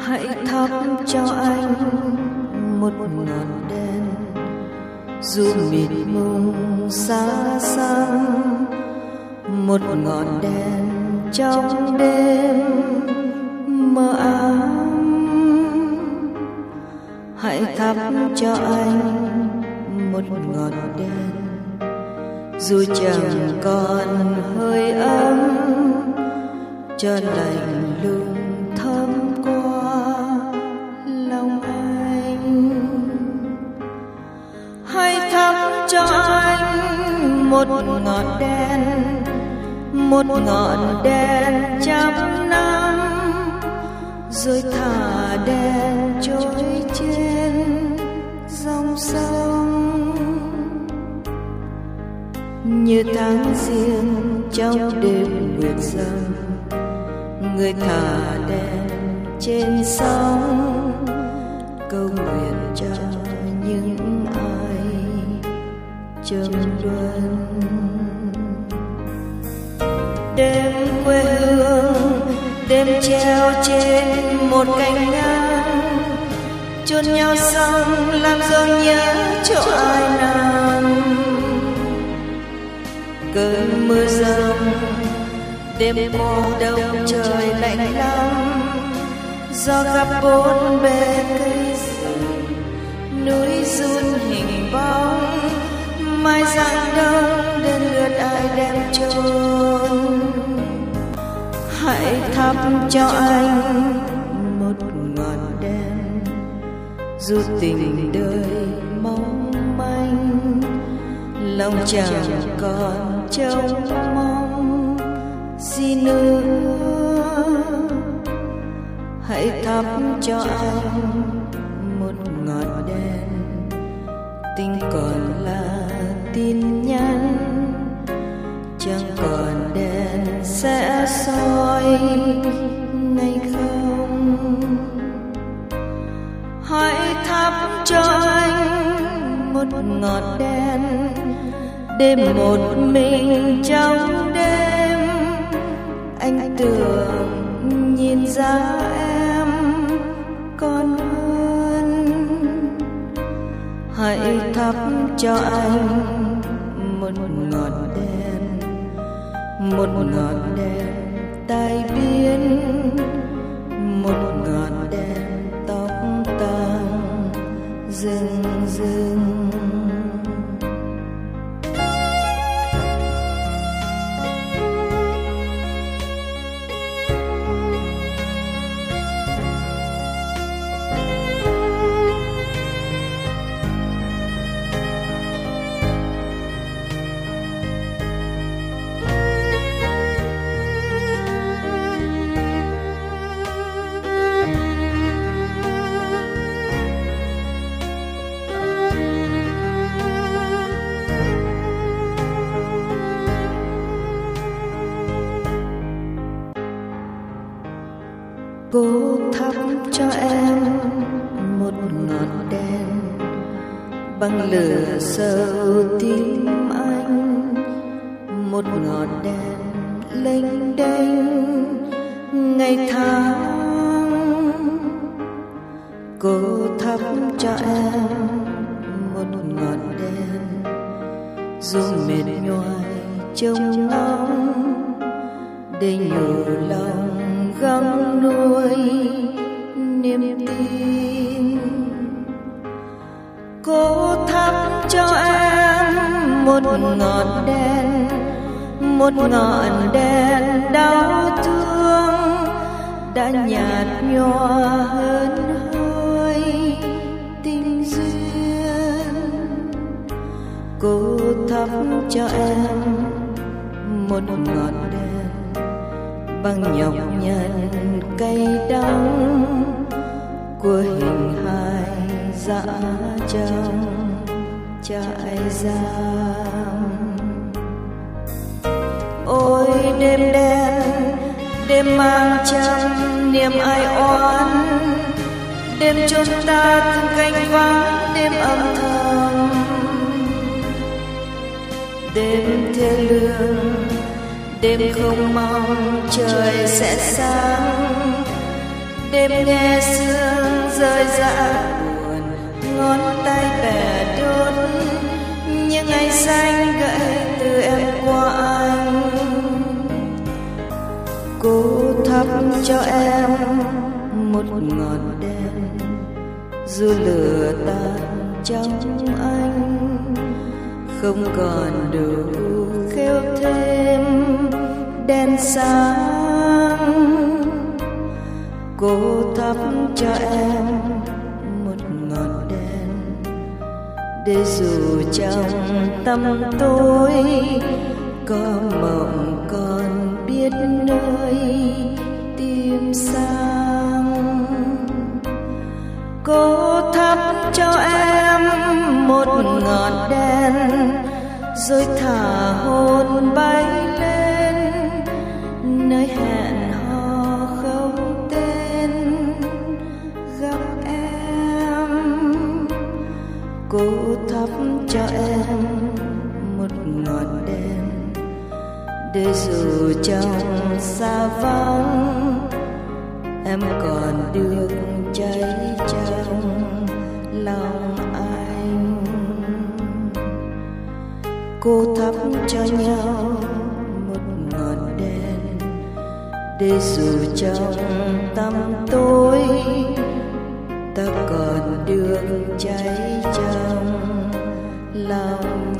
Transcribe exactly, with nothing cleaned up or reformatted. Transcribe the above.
hãy thắp cho anh một ngọn đèn, dù mịt mùng xa xăm, một ngọn đèn trong đêm mơ ám. Hãy thắp cho anh một ngọn đèn, dù chẳng còn hơi ấm, cho lạnh lùng thấm qua lòng anh. Hãy thắp cho anh một ngọn đèn, một ngọn đèn trăm năm, rồi thả đèn trôi trên dòng sông. Như tháng riêng trong đêm nguyệt dầm, người thả đèn trên sông, cầu nguyện cho những ai trầm luân. Đêm quê hương, đêm treo trên một cành ngang, chôn nhau xong làm dấu nhớ cho ai nằm. Cơn mưa rông, đêm mùa đông trời lạnh lắm, gió gặp bốn bề cây rừng, núi run hình bóng. Mai giăng đông đến lượt ai đem chôn. Hãy thắp cho anh một ngọn đèn, dù tình đời mong manh, lòng chẳng còn trông mong gì nữa. Hãy thắp cho anh một ngọn đèn, tình còn là tin nhắn, chẳng còn đèn sẽ soi ngày không. Hãy thắp cho anh một ngọn đèn, đêm một mình trong đêm, anh tưởng nhìn ra em còn hơn. Hãy thắp cho anh một ngọn đèn, một ngọn đèn tai biến, một ngọn đèn tóc tàng rừng rừng. Cô thắp cho em một ngọn đèn, bằng lửa sâu tim anh, một ngọn đèn lênh đênh ngày tháng. Cô thắp cho em một ngọn đèn, dù mệt nhoài trông ngóng, để nhủ lòng gắng nuôi niềm tin. Cô thắp cho em một ngọn đèn, một ngọn đèn đau thương, đã nhạt nhòa hơn hơi tình duyên. Cô thắp cho em một ngọn đèn, bằng nhọc nhằn cay đắng của hình hài dã trong trại giam. Ôi đêm đen, đêm mang trăm niềm ai oán, đêm chôn ta từng cánh vắng, đêm âm thầm, đêm thê lương, đêm không mong trời sẽ sáng, đêm nghe sương rơi rã buồn, ngón tay bẻ đốt những ngày xanh gãy từ em qua anh. Cô thắp cho em một ngọn đèn, dù lửa tàn trong anh không còn đủ khêu thêm đèn sáng. Cô thắp cho em một ngọn đèn, để dù trong tăm tối có mộng còn biết nơi tìm sang. Cô thắp cho em một ngọn đèn, rồi thả hồn bay lên nơi hẹn hò không tên gặp em. Cô thắp cho em một ngọn đèn, để dù trong xa vắng em còn được cháy trong lòng anh. Cô thắp cho nhau một ngọn đèn, để dù trong tăm tối ta còn được cháy trong lòng